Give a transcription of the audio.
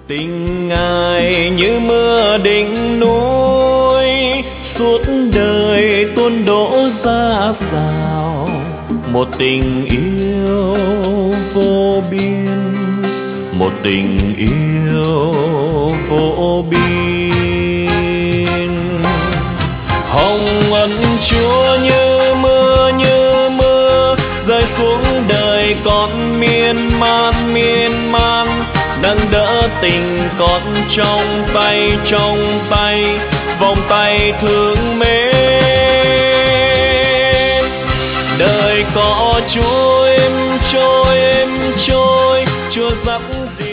Tình Ngài như mưa đỉnh núi, suốt đời tuôn đổ dạt dào. Một tình yêu vô biên, một tình yêu vô biên. Hồng ân Chúa như mưa rơi xuống đời con miên man, nâng đỡ tình con trong tay, vòng tay thương mến. Đời có Chúa em trôi, Chúa dắt